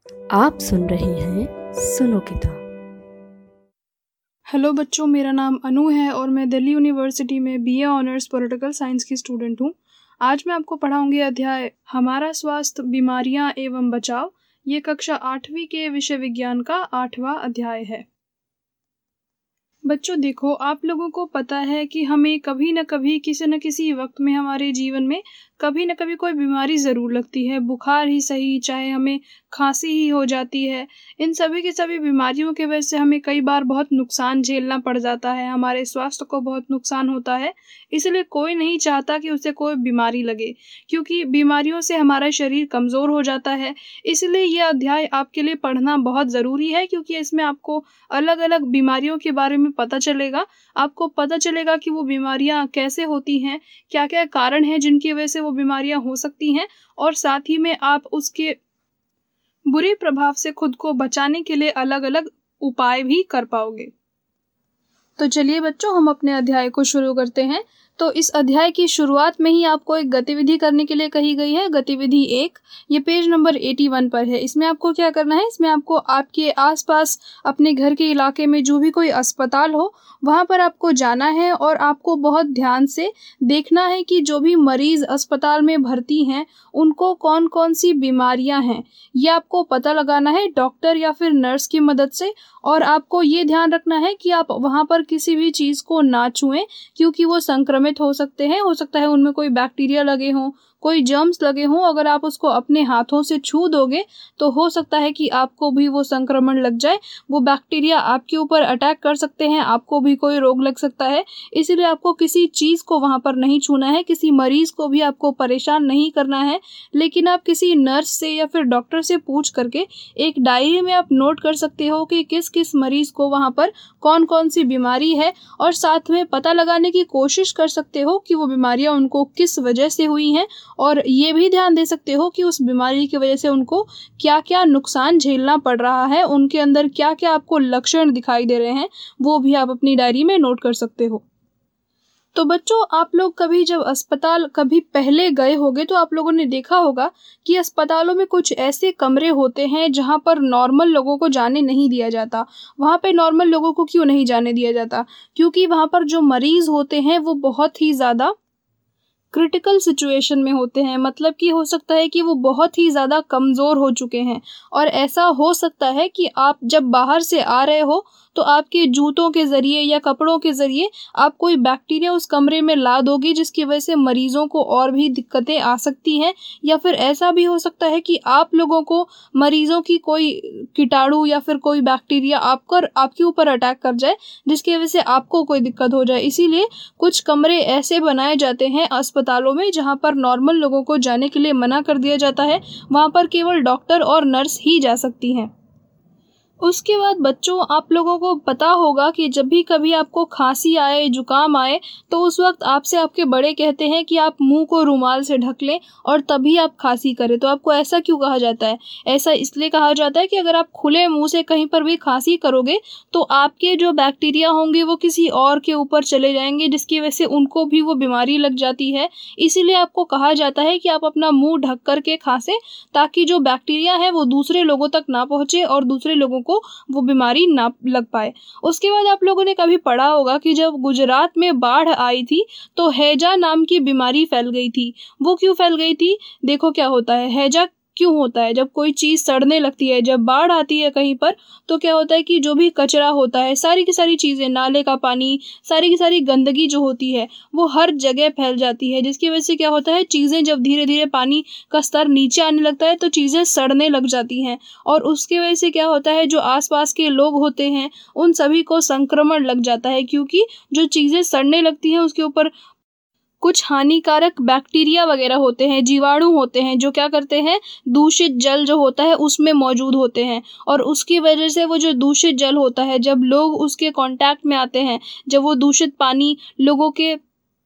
आप सुन रहे हैं सुनो किताब। हेलो बच्चों, मेरा नाम अनु है और मैं दिल्ली यूनिवर्सिटी में बीए ऑनर्स पॉलिटिकल साइंस की स्टूडेंट हूँ। आज मैं आपको पढ़ाऊंगी अध्याय हमारा स्वास्थ्य, बीमारियां एवं बचाव। ये कक्षा 8वीं के विषय विज्ञान का 8वां अध्याय है। बच्चों देखो, आप लोगों को पता है कि हमें कभी न कभी किसी न किसी वक्त में हमारे जीवन में कभी न कभी कोई बीमारी ज़रूर लगती है। बुखार ही सही, चाहे हमें खांसी ही हो जाती है। इन सभी की सभी बीमारियों की वजह से हमें कई बार बहुत नुकसान झेलना पड़ जाता है, हमारे स्वास्थ्य को बहुत नुकसान होता है। इसलिए कोई नहीं चाहता कि उसे कोई बीमारी लगे, क्योंकि बीमारियों से हमारा शरीर कमज़ोर हो जाता है। इसलिए यह अध्याय आपके लिए पढ़ना बहुत ज़रूरी है, क्योंकि इसमें आपको अलग अलग बीमारियों के बारे में पता चलेगा। आपको पता चलेगा कि वो बीमारियां कैसे होती हैं, क्या क्या कारण हैं जिनकी वजह से वो बीमारियां हो सकती हैं, और साथ ही में आप उसके बुरे प्रभाव से खुद को बचाने के लिए अलग अलग उपाय भी कर पाओगे। तो चलिए बच्चों, हम अपने अध्याय को शुरू करते हैं। तो इस अध्याय की शुरुआत में ही आपको एक गतिविधि करने के लिए कही गई है। गतिविधि 1, ये पेज नंबर 81 पर है। इसमें आपको क्या करना है, इसमें आपको आपके आसपास अपने घर के इलाके में जो भी कोई अस्पताल हो वहाँ पर आपको जाना है और आपको बहुत ध्यान से देखना है कि जो भी मरीज़ अस्पताल में भर्ती हैं उनको कौन कौन सी बीमारियाँ हैं, ये आपको पता लगाना है डॉक्टर या फिर नर्स की मदद से। और आपको ये ध्यान रखना है कि आप वहाँ पर किसी भी चीज़ को ना छुएं, क्योंकि वो संक्रमित हो सकते हैं। हो सकता है उनमें कोई बैक्टीरिया लगे हों, कोई जर्म्स लगे हों। अगर आप उसको अपने हाथों से छू दोगे तो हो सकता है कि आपको भी वो संक्रमण लग जाए। वो बैक्टीरिया आपके ऊपर अटैक कर सकते हैं, आपको भी कोई रोग लग सकता है। इसीलिए आपको किसी चीज़ को वहाँ पर नहीं छूना है, किसी मरीज़ को भी आपको परेशान नहीं करना है। लेकिन आप किसी नर्स से या फिर डॉक्टर से पूछ करके एक डायरी में आप नोट कर सकते हो कि किस किस मरीज़ को वहाँ पर कौन कौन सी बीमारी है, और साथ में पता लगाने की कोशिश कर सकते हो कि वो बीमारियाँ उनको किस वजह से हुई हैं, और ये भी ध्यान दे सकते हो कि उस बीमारी की वजह से उनको क्या क्या नुकसान झेलना पड़ रहा है, उनके अंदर क्या क्या आपको लक्षण दिखाई दे रहे हैं, वो भी आप अपनी डायरी में नोट कर सकते हो। तो बच्चों, आप लोग कभी जब अस्पताल कभी पहले गए होगे तो आप लोगों ने देखा होगा कि अस्पतालों में कुछ ऐसे कमरे होते हैं जहाँ पर नॉर्मल लोगों को जाने नहीं दिया जाता। वहाँ पे नॉर्मल लोगों को क्यों नहीं जाने दिया जाता? क्योंकि वहाँ पर जो मरीज़ होते हैं वो बहुत ही ज़्यादा क्रिटिकल सिचुएशन में होते हैं। मतलब कि हो सकता है कि वो बहुत ही ज़्यादा कमज़ोर हो चुके हैं, और ऐसा हो सकता है कि आप जब बाहर से आ रहे हो तो आपके जूतों के ज़रिए या कपड़ों के ज़रिए आप कोई बैक्टीरिया उस कमरे में ला दोगे, जिसकी वजह से मरीज़ों को और भी दिक्कतें आ सकती हैं। या फिर ऐसा भी हो सकता है कि आप लोगों को मरीज़ों की कोई कीटाणु या फिर कोई बैक्टीरिया आपके ऊपर अटैक कर जाए, जिसकी वजह से आपको कोई दिक्कत हो जाए। इसीलिए कुछ कमरे ऐसे बनाए जाते हैं अस्पतालों में जहाँ पर नॉर्मल लोगों को जाने के लिए मना कर दिया जाता है। वहाँ पर केवल डॉक्टर और नर्स ही जा सकती हैं। उसके बाद बच्चों, आप लोगों को पता होगा कि जब भी कभी आपको खांसी आए, जुकाम आए, तो उस वक्त आपसे आपके बड़े कहते हैं कि आप मुंह को रुमाल से ढक लें और तभी आप खांसी करें। तो आपको ऐसा क्यों कहा जाता है? ऐसा इसलिए कहा जाता है कि अगर आप खुले मुंह से कहीं पर भी खांसी करोगे तो आपके जो बैक्टीरिया होंगे वो किसी और के ऊपर चले जाएंगे, जिसकी वजह से उनको भी वो बीमारी लग जाती है। इसीलिए आपको कहा जाता है कि आप अपना मुंह ढक करके खांसें, ताकि जो बैक्टीरिया है वो दूसरे लोगों तक ना पहुँचे और दूसरे लोगों को वो बीमारी ना लग पाए। उसके बाद आप लोगों ने कभी पढ़ा होगा कि जब गुजरात में बाढ़ आई थी तो हैजा नाम की बीमारी फैल गई थी। वो क्यों फैल गई थी? देखो क्या होता है, हैजा क्यों होता है? जब कोई चीज़ सड़ने लगती है, जब बाढ़ आती है कहीं पर, तो क्या होता है कि जो भी कचरा होता है, सारी की सारी चीज़ें, नाले का पानी, सारी की सारी गंदगी जो होती है वो हर जगह फैल जाती है, जिसकी वजह से क्या होता है, चीज़ें जब धीरे धीरे पानी का स्तर नीचे आने लगता है तो चीज़ें सड़ने लग जाती हैं। और उसकी वजह से क्या होता है, जो आसपास के लोग होते हैं उन सभी को संक्रमण लग जाता है, क्योंकि जो चीज़ें सड़ने लगती हैं उसके ऊपर कुछ हानिकारक बैक्टीरिया वगैरह होते हैं, जीवाणु होते हैं, जो क्या करते हैं, दूषित जल जो होता है उसमें मौजूद होते हैं। और उसकी वजह से वो जो दूषित जल होता है, जब लोग उसके कांटेक्ट में आते हैं, जब वो दूषित पानी लोगों के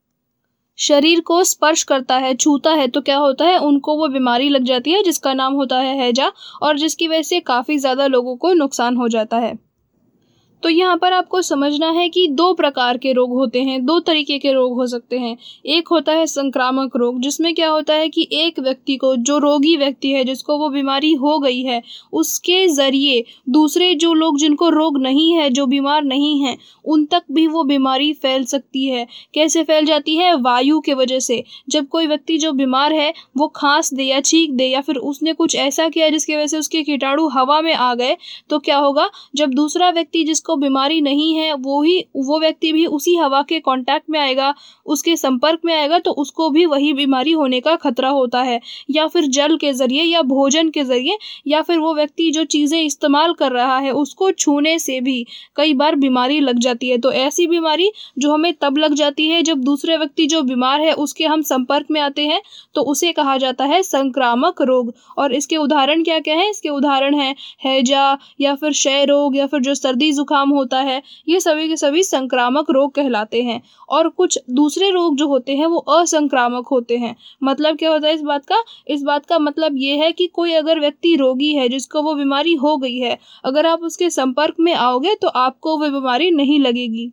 शरीर को स्पर्श करता है, छूता है, तो क्या होता है, उनको वो बीमारी लग जाती है जिसका नाम होता है हैजा, और जिसकी वजह से काफ़ी ज़्यादा लोगों को नुकसान हो जाता है। तो यहाँ पर आपको समझना है कि दो प्रकार के रोग होते हैं, दो तरीके के रोग हो सकते हैं। एक होता है संक्रामक रोग, जिसमें क्या होता है कि एक व्यक्ति को, जो रोगी व्यक्ति है जिसको वो बीमारी हो गई है, उसके ज़रिए दूसरे जो लोग जिनको रोग नहीं है, जो बीमार नहीं हैं, उन तक भी वो बीमारी फैल सकती है। कैसे फैल जाती है? वायु के वजह से। जब कोई व्यक्ति जो बीमार है वो खांस दे या छींक दे या फिर उसने कुछ ऐसा किया जिसकी वजह से उसके कीटाणु हवा में आ गए, तो क्या होगा, जब दूसरा व्यक्ति जिसको बीमारी नहीं है वो व्यक्ति भी उसी हवा के कांटेक्ट में आएगा, उसके संपर्क में आएगा, तो उसको भी वही बीमारी होने का खतरा होता है। या फिर जल के जरिए या भोजन के जरिए या फिर वो व्यक्ति जो चीज़ें इस्तेमाल कर रहा है उसको छूने से भी कई बार बीमारी लग जाती है। तो ऐसी बीमारी जो हमें तब लग जाती है जब दूसरे व्यक्ति जो बीमार है उसके हम संपर्क में आते हैं, तो उसे कहा जाता है संक्रामक रोग। और इसके उदाहरण क्या क्या है? इसके उदाहरण है हैजा या फिर क्षय रोग या फिर जो सर्दी जुकाम होता है, ये सभी के सभी संक्रामक रोग कहलाते हैं। और कुछ दूसरे रोग जो होते हैं वो असंक्रामक होते हैं। मतलब क्या होता है इस बात का? इस बात का मतलब ये है कि कोई अगर व्यक्ति रोगी है जिसको वो बीमारी हो गई है, अगर आप उसके संपर्क में आओगे तो आपको वो बीमारी नहीं लगेगी।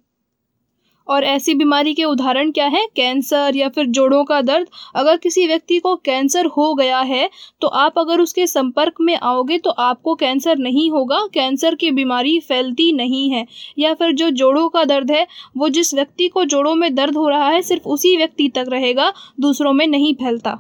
और ऐसी बीमारी के उदाहरण क्या है? कैंसर या फिर जोड़ों का दर्द। अगर किसी व्यक्ति को कैंसर हो गया है तो आप अगर उसके संपर्क में आओगे तो आपको कैंसर नहीं होगा, कैंसर की बीमारी फैलती नहीं है। या फिर जो जोड़ों का दर्द है, वो जिस व्यक्ति को जोड़ों में दर्द हो रहा है सिर्फ उसी व्यक्ति तक रहेगा, दूसरों में नहीं फैलता।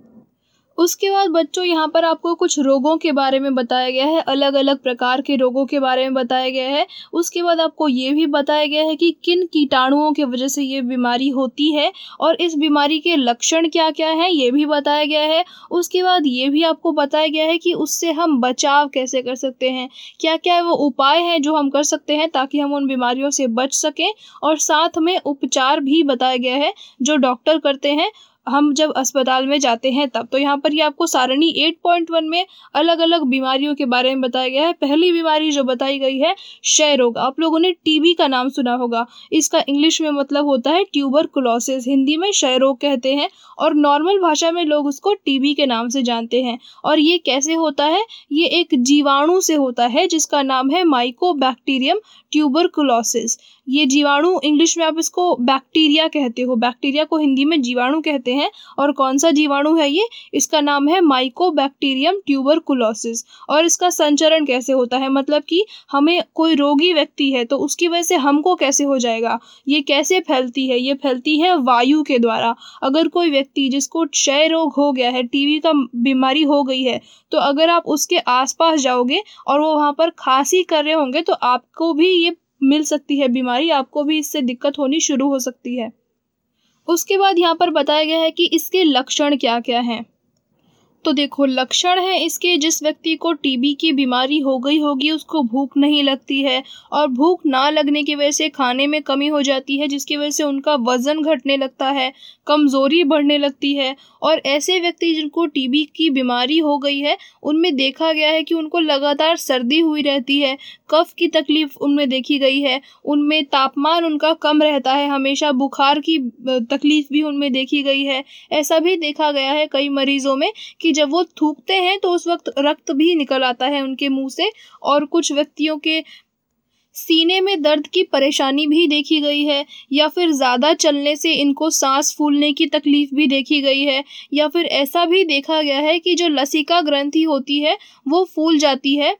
उसके बाद बच्चों यहाँ पर आपको कुछ रोगों के बारे में बताया गया है, अलग अलग प्रकार के रोगों के बारे में बताया गया है। उसके बाद आपको ये भी बताया गया है कि किन कीटाणुओं की वजह से ये बीमारी होती है और इस बीमारी के लक्षण क्या क्या हैं ये भी बताया गया है। उसके बाद ये भी आपको बताया गया है कि उससे हम बचाव कैसे कर सकते हैं, क्या क्या वो उपाय हैं जो हम कर सकते हैं ताकि हम उन बीमारियों से बच सकें। और साथ में उपचार भी बताया गया है जो डॉक्टर करते हैं हम जब अस्पताल में जाते हैं तब। तो यहाँ पर ये आपको सारणी 8.1 में अलग अलग बीमारियों के बारे में बताया गया है। पहली बीमारी जो बताई गई है क्षय रोग। आप लोगों ने टीबी का नाम सुना होगा, इसका इंग्लिश में मतलब होता है ट्यूबरकुलोसिस, हिंदी में क्षय रोग कहते हैं और नॉर्मल भाषा में लोग उसको टीबी के नाम से जानते हैं। और ये कैसे होता है? ये एक जीवाणु से होता है जिसका नाम है माइकोबैक्टीरियम ट्यूबरकुलोसिस। ये जीवाणु, इंग्लिश में आप इसको बैक्टीरिया कहते हो, बैक्टीरिया को हिंदी में जीवाणु कहते हैं। और कौन सा जीवाणु है ये? इसका नाम है माइकोबैक्टीरियम ट्यूबरकुलोसिस। और इसका संचरण कैसे होता है, मतलब कि हमें कोई रोगी व्यक्ति है तो उसकी वजह से हमको कैसे हो जाएगा, ये कैसे फैलती है? ये फैलती है वायु के द्वारा। अगर कोई व्यक्ति जिसको क्षय रोग हो गया है, टीबी का बीमारी हो गई है, तो अगर आप उसके आसपास जाओगे और वो वहाँ पर खांसी कर रहे होंगे तो आपको भी ये मिल सकती है बीमारी, आपको भी इससे दिक्कत होनी शुरू हो सकती है। उसके बाद यहाँ पर बताया गया है कि इसके लक्षण क्या क्या हैं। तो देखो, लक्षण है इसके, जिस व्यक्ति को टीबी की बीमारी हो गई होगी उसको भूख नहीं लगती है और भूख ना लगने की वजह से खाने में कमी हो जाती है, जिसकी वजह से उनका वजन घटने लगता है, कमज़ोरी बढ़ने लगती है। और ऐसे व्यक्ति जिनको टीबी की बीमारी हो गई है उनमें देखा गया है कि उनको लगातार सर्दी हुई रहती है, कफ की तकलीफ उनमें देखी गई है, उनमें तापमान उनका कम रहता है, हमेशा बुखार की तकलीफ भी उनमें देखी गई है। ऐसा भी देखा गया है कई मरीजों में कि जब वो थूकते हैं तो उस वक्त रक्त भी निकल आता है उनके मुंह से। और कुछ व्यक्तियों के सीने में दर्द की परेशानी भी देखी गई है, या फिर ज़्यादा चलने से इनको सांस फूलने की तकलीफ भी देखी गई है, या फिर ऐसा भी देखा गया है कि जो लसिका ग्रंथि होती है वो फूल जाती है।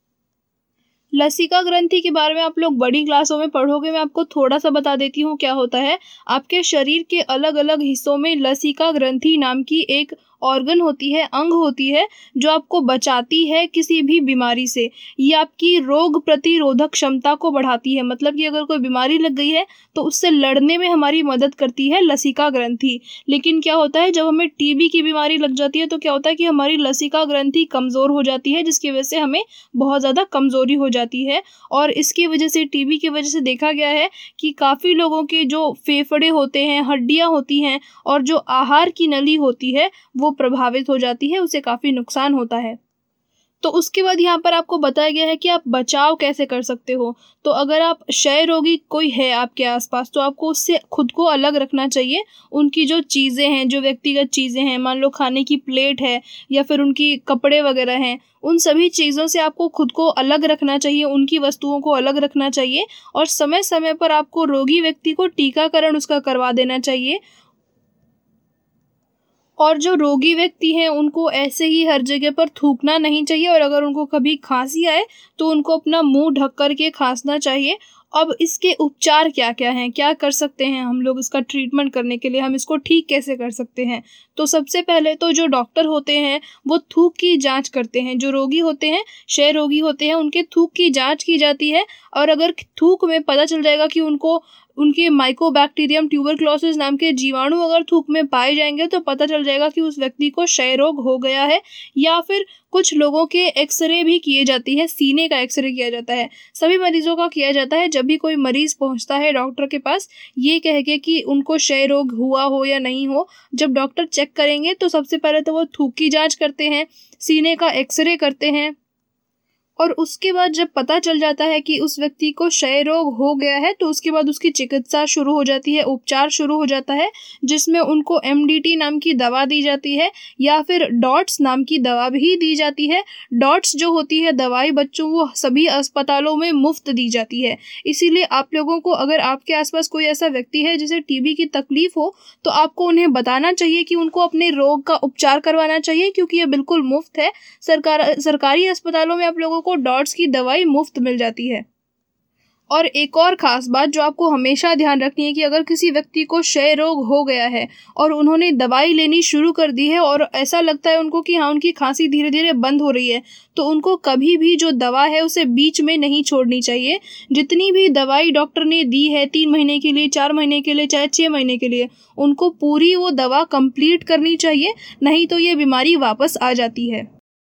लसिका ग्रंथि के बारे में आप लोग बड़ी क्लासों में पढ़ोगे, मैं आपको थोड़ा सा बता देती हूँ क्या होता है। आपके शरीर के अलग अलग हिस्सों में लसिका ग्रंथि नाम की एक ऑर्गन होती है, अंग होती है, जो आपको बचाती है किसी भी बीमारी से। ये आपकी रोग प्रतिरोधक क्षमता को बढ़ाती है, मतलब कि अगर कोई बीमारी लग गई है तो उससे लड़ने में हमारी मदद करती है लसिका ग्रंथि। लेकिन क्या होता है, जब हमें टीबी की बीमारी लग जाती है तो क्या होता है कि हमारी लसिका ग्रंथि कमज़ोर हो जाती है, जिसकी वजह से हमें बहुत ज़्यादा कमज़ोरी हो जाती है। और इसकी वजह से, टीबी की वजह से देखा गया है कि काफ़ी लोगों के जो फेफड़े होते हैं, हड्डियाँ होती हैं और जो आहार की नली होती है वो प्रभावित हो जाती है, उसे काफ़ी नुकसान होता है। तो उसके बाद यहाँ पर आपको बताया गया है कि आप बचाव कैसे कर सकते हो। तो अगर आप क्षय रोगी कोई है आपके आसपास, तो आपको उससे खुद को अलग रखना चाहिए। उनकी जो चीज़ें हैं, जो व्यक्तिगत चीज़ें हैं, मान लो खाने की प्लेट है या फिर उनकी कपड़े वगैरह हैं, उन सभी चीज़ों से आपको खुद को अलग रखना चाहिए, उनकी वस्तुओं को अलग रखना चाहिए। और समय समय पर आपको रोगी व्यक्ति को टीकाकरण उसका करवा देना चाहिए। और जो रोगी व्यक्ति हैं उनको ऐसे ही हर जगह पर थूकना नहीं चाहिए, और अगर उनको कभी खांसी आए तो उनको अपना मुंह ढक कर के खांसना चाहिए। अब इसके उपचार क्या क्या हैं, क्या कर सकते हैं हम लोग इसका ट्रीटमेंट करने के लिए, हम इसको ठीक कैसे कर सकते हैं। तो सबसे पहले तो जो डॉक्टर होते हैं वो थूक की जांच करते हैं। जो रोगी होते हैं, क्षय रोगी होते हैं, उनके थूक की जांच की जाती है। और अगर थूक में पता चल जाएगा कि उनको उनके माइकोबैक्टीरियम ट्यूबरक्लोसिस नाम के जीवाणु अगर थूक में पाए जाएंगे, तो पता चल जाएगा कि उस व्यक्ति को क्षय रोग हो गया है। या फिर कुछ लोगों के एक्सरे भी किए जाती है, सीने का एक्सरे किया जाता है। सभी मरीजों का किया जाता है। जब भी कोई मरीज पहुंचता है डॉक्टर के पास ये कह के कि उनको क्षय रोग हुआ हो या नहीं हो, जब डॉक्टर चेक करेंगे तो सबसे पहले तो वो थूक की जांच करते हैं, सीने का एक्सरे करते हैं। और उसके बाद जब पता चल जाता है कि उस व्यक्ति को क्षय रोग हो गया है, तो उसके बाद उसकी चिकित्सा शुरू हो जाती है, उपचार शुरू हो जाता है, जिसमें उनको MDT नाम की दवा दी जाती है या फिर डॉट्स नाम की दवा भी दी जाती है। डॉट्स जो होती है दवाई बच्चों, वो सभी अस्पतालों में मुफ्त दी जाती है। इसीलिए आप लोगों को, अगर आपके आसपास कोई ऐसा व्यक्ति है जिसे TB की तकलीफ हो, तो आपको उन्हें बताना चाहिए कि उनको अपने रोग का उपचार करवाना चाहिए, क्योंकि ये बिल्कुल मुफ्त है। सरकारी अस्पतालों में आप लोगों को डॉट्स की दवाई मुफ्त मिल जाती है। और एक और खास बात जो आपको हमेशा ध्यान रखनी है कि अगर किसी व्यक्ति को क्षय रोग हो गया है और उन्होंने दवाई लेनी शुरू कर दी है और ऐसा लगता है उनको कि हाँ उनकी खांसी धीरे धीरे बंद हो रही है, तो उनको कभी भी जो दवा है उसे बीच में नहीं छोड़नी चाहिए। जितनी भी दवाई डॉक्टर ने दी है 3 महीने के लिए, 4 महीने के लिए, चाहे 6 महीने के लिए, उनको पूरी वो दवा कंप्लीट करनी चाहिए, नहीं तो ये बीमारी वापस आ जाती है।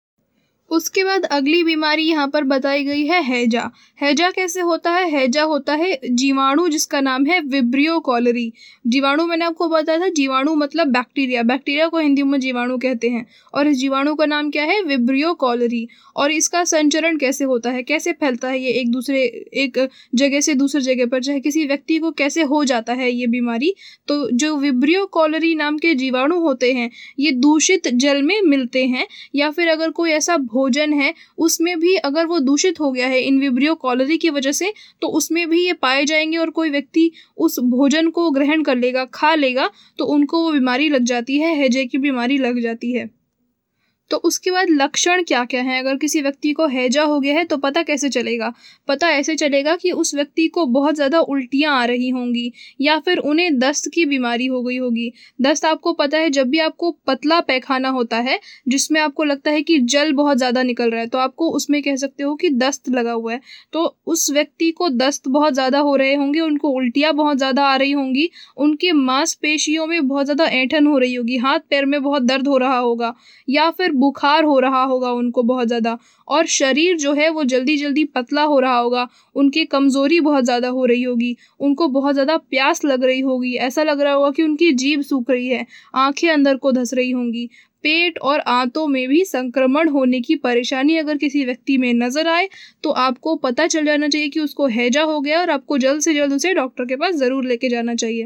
उसके बाद अगली बीमारी यहाँ पर बताई गई है हैजा। हैजा कैसे होता है? हैजा होता है जीवाणु जिसका नाम है विब्रियो कॉलरी। जीवाणु मैंने आपको बताया था, जीवाणु मतलब बैक्टीरिया, बैक्टीरिया को हिंदी में जीवाणु कहते हैं। और इस जीवाणु का नाम क्या है? Vibrio cholerae. और इसका संचरण कैसे होता है, कैसे फैलता है ये एक जगह से दूसरी जगह पर, चाहे किसी व्यक्ति को कैसे हो जाता है ये बीमारी। तो जो विब्रियो कॉलरी नाम के जीवाणु होते हैं ये दूषित जल में मिलते हैं, या फिर अगर कोई ऐसा भोजन है उसमें भी अगर वो दूषित हो गया है इन विब्रियो कॉलरी की वजह से, तो उसमें भी ये पाए जाएंगे और कोई व्यक्ति उस भोजन को ग्रहण कर लेगा, खा लेगा, तो उनको वो बीमारी लग जाती है, हैजे की बीमारी लग जाती है। तो उसके बाद लक्षण क्या क्या है? अगर किसी व्यक्ति को हैजा हो गया है तो पता कैसे चलेगा? पता ऐसे चलेगा कि उस व्यक्ति को बहुत ज़्यादा उल्टियाँ आ रही होंगी, या फिर उन्हें दस्त की बीमारी हो गई होगी। दस्त आपको पता है, जब भी आपको पतला पैखाना होता है जिसमें आपको लगता है कि जल बहुत ज़्यादा निकल रहा है, तो आपको उसमें कह सकते हो कि दस्त लगा हुआ है। तो उस व्यक्ति को दस्त बहुत ज़्यादा हो रहे होंगे, उनको उल्टियाँ बहुत ज़्यादा आ रही होंगी, उनके मांसपेशियों में बहुत ज़्यादा ऐंठन हो रही होगी, हाथ पैर में बहुत दर्द हो रहा होगा, या फिर बुखार हो रहा होगा उनको बहुत ज़्यादा, और शरीर जो है वो जल्दी जल्दी पतला हो रहा होगा, उनकी कमज़ोरी बहुत ज़्यादा हो रही होगी, उनको बहुत ज़्यादा प्यास लग रही होगी, ऐसा लग रहा होगा कि उनकी जीभ सूख रही है, आंखें अंदर को धंस रही होंगी, पेट और आंतों में भी संक्रमण होने की परेशानी अगर किसी व्यक्ति में नजर आए तो आपको पता चल जाना चाहिए कि उसको हैजा हो गया, और आपको जल्द से जल्द उसे डॉक्टर के पास ज़रूर लेके जाना चाहिए।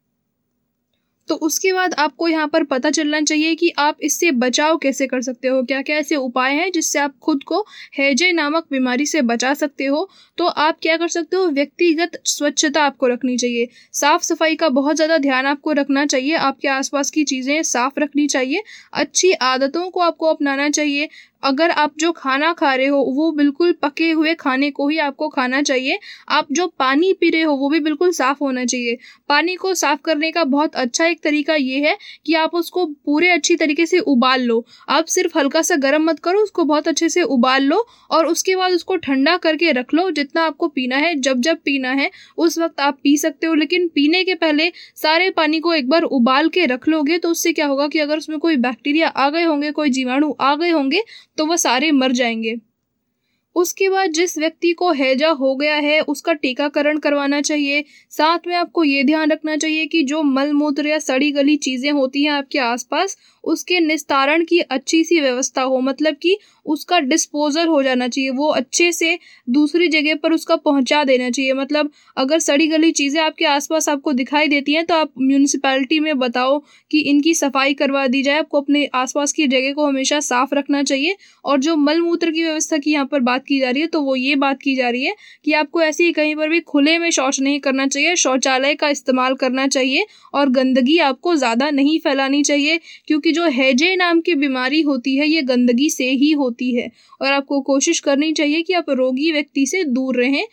तो उसके बाद आपको यहाँ पर पता चलना चाहिए कि आप इससे बचाव कैसे कर सकते हो, क्या क्या ऐसे उपाय हैं जिससे आप खुद को हैजे नामक बीमारी से बचा सकते हो। तो आप क्या कर सकते हो? व्यक्तिगत स्वच्छता आपको रखनी चाहिए, साफ सफाई का बहुत ज़्यादा ध्यान आपको रखना चाहिए, आपके आसपास की चीज़ें साफ रखनी चाहिए, अच्छी आदतों को आपको अपनाना चाहिए। अगर आप जो खाना खा रहे हो वो बिल्कुल पके हुए खाने को ही आपको खाना चाहिए। आप जो पानी पी रहे हो वो भी बिल्कुल साफ़ होना चाहिए। पानी को साफ़ करने का बहुत अच्छा एक तरीका ये है कि आप उसको पूरे अच्छी तरीके से उबाल लो। आप सिर्फ हल्का सा गर्म मत करो, उसको बहुत अच्छे से उबाल लो और उसके बाद उसको ठंडा करके रख लो। जितना आपको पीना है, जब जब पीना है उस वक्त आप पी सकते हो, लेकिन पीने के पहले सारे पानी को एक बार उबाल के रख लोगे तो उससे क्या होगा कि अगर उसमें कोई बैक्टीरिया आ गए होंगे, कोई जीवाणु आ गए होंगे तो वह सारे मर जाएंगे। उसके बाद जिस व्यक्ति को हैजा हो गया है उसका टीकाकरण करवाना चाहिए। साथ में आपको ये ध्यान रखना चाहिए कि जो मल मूत्र या सड़ी गली चीज़ें होती हैं आपके आसपास उसके निस्तारण की अच्छी सी व्यवस्था हो, मतलब कि उसका डिस्पोजल हो जाना चाहिए, वो अच्छे से दूसरी जगह पर उसका पहुंचा देना चाहिए। मतलब अगर सड़ी गली चीज़ें आपके आसपास आपको दिखाई देती हैं तो आप म्यूनिसिपैलिटी में बताओ कि इनकी सफाई करवा दी जाए। आपको अपने आसपास की जगह को हमेशा साफ रखना चाहिए। और जो मल मूत्र की व्यवस्था की यहाँ पर बात की जा रही है, तो वो ये बात की जा रही है कि आपको ऐसे ही कहीं पर भी खुले में शौच नहीं करना चाहिए, शौचालय का इस्तेमाल करना चाहिए और गंदगी आपको ज़्यादा नहीं फैलानी चाहिए, क्योंकि जो हैजे नाम की बीमारी होती है ये गंदगी से ही होती है और आपको कोशिश करनी चाहिए कि आप रोगी व्यक्ति से दूर रहें।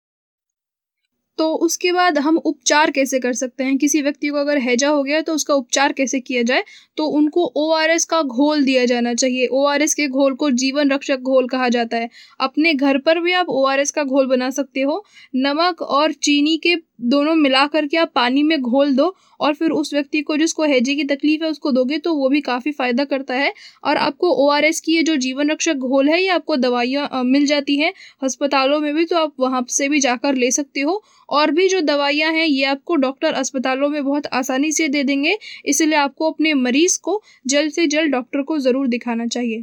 तो उसके बाद हम उपचार कैसे कर सकते हैं? किसी व्यक्ति को अगर हैजा हो गया तो उसका उपचार कैसे किया जाए? तो उनको ORS का घोल दिया जाना चाहिए। ORS के घोल को जीवन रक्षक घोल कहा जाता है। अपने घर पर भी आप ORS का घोल बना सकते हो। नमक और चीनी के दोनों मिला करके आप पानी में घोल दो और फिर उस व्यक्ति को जिसको हैजे की तकलीफ है उसको दोगे तो वो भी काफ़ी फ़ायदा करता है। और आपको ORS की ये जो जीवन रक्षक घोल है ये आपको दवाइयाँ मिल जाती हैं अस्पतालों में भी, तो आप वहाँ से भी जाकर ले सकते हो। और भी जो दवाइयाँ हैं ये आपको डॉक्टर अस्पतालों में बहुत आसानी से दे देंगे, इसलिए आपको अपने मरीज़ को जल्द से जल्द डॉक्टर को ज़रूर दिखाना चाहिए।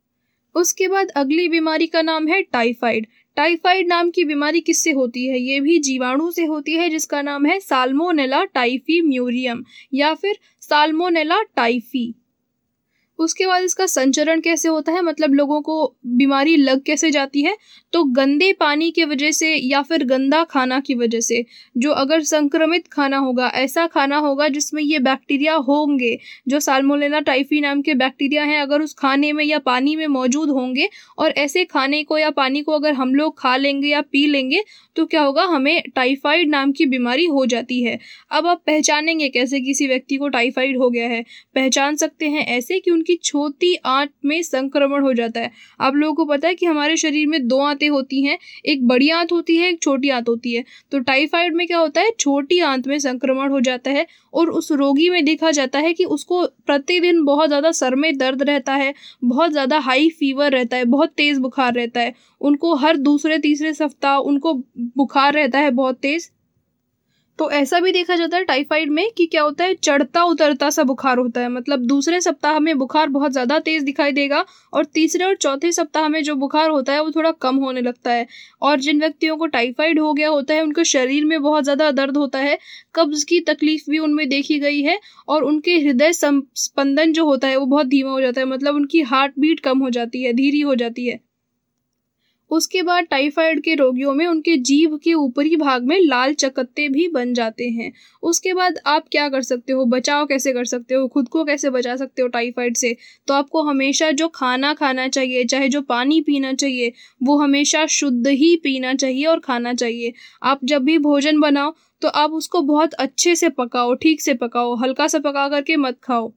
उसके बाद अगली बीमारी का नाम है टाइफाइड। टाइफाइड नाम की बीमारी किससे होती है? ये भी जीवाणु से होती है जिसका नाम है साल्मोनेला टाइफीम्यूरियम या फिर साल्मोनेला टाइफी। उसके बाद इसका संचरण कैसे होता है, मतलब लोगों को बीमारी लग कैसे जाती है? तो गंदे पानी की वजह से या फिर गंदा खाना की वजह से। जो अगर संक्रमित खाना होगा, ऐसा खाना होगा जिसमें ये बैक्टीरिया होंगे, जो साल्मोनेला टाइफी नाम के बैक्टीरिया हैं, अगर उस खाने में या पानी में मौजूद होंगे और ऐसे खाने को या पानी को अगर हम लोग खा लेंगे या पी लेंगे तो क्या होगा, हमें टाइफाइड नाम की बीमारी हो जाती है। अब आप पहचानेंगे कैसे किसी व्यक्ति को टाइफाइड हो गया है? पहचान सकते हैं ऐसे कि उनकी छोटी आंत में संक्रमण हो जाता है। आप लोगों को पता है कि हमारे शरीर में 2 आंतें होती हैं, एक बड़ी आंत होती है, एक छोटी आंत होती है। तो टाइफाइड में क्या होता है, छोटी आंत में संक्रमण हो जाता है और उस रोगी में देखा जाता है कि उसको प्रतिदिन बहुत ज़्यादा सर में दर्द रहता है, बहुत ज़्यादा हाई फीवर रहता है, बहुत तेज़ बुखार रहता है। उनको हर दूसरे तीसरे सप्ताह उनको बुखार रहता है बहुत तेज़। तो ऐसा भी देखा जाता है टाइफाइड में कि क्या होता है, चढ़ता उतरता सा बुखार होता है। मतलब दूसरे सप्ताह में बुखार बहुत ज़्यादा तेज़ दिखाई देगा और तीसरे और चौथे सप्ताह में जो बुखार होता है वो थोड़ा कम होने लगता है। और जिन व्यक्तियों को टाइफाइड हो गया होता है उनके शरीर में बहुत ज़्यादा दर्द होता है, कब्ज़ की तकलीफ भी उनमें देखी गई है और उनके हृदय स्पंदन जो होता है वो बहुत धीमा हो जाता है, मतलब उनकी हार्ट बीट कम हो जाती है, धीरी हो जाती है। उसके बाद टाइफाइड के रोगियों में उनके जीभ के ऊपरी भाग में लाल चकत्ते भी बन जाते हैं। उसके बाद आप क्या कर सकते हो, बचाव कैसे कर सकते हो, खुद को कैसे बचा सकते हो टाइफाइड से? तो आपको हमेशा जो खाना खाना चाहिए, चाहे जो पानी पीना चाहिए, वो हमेशा शुद्ध ही पीना चाहिए और खाना चाहिए। आप जब भी भोजन बनाओ तो आप उसको बहुत अच्छे से पकाओ, ठीक से पकाओ, हल्का सा पका करके मत खाओ।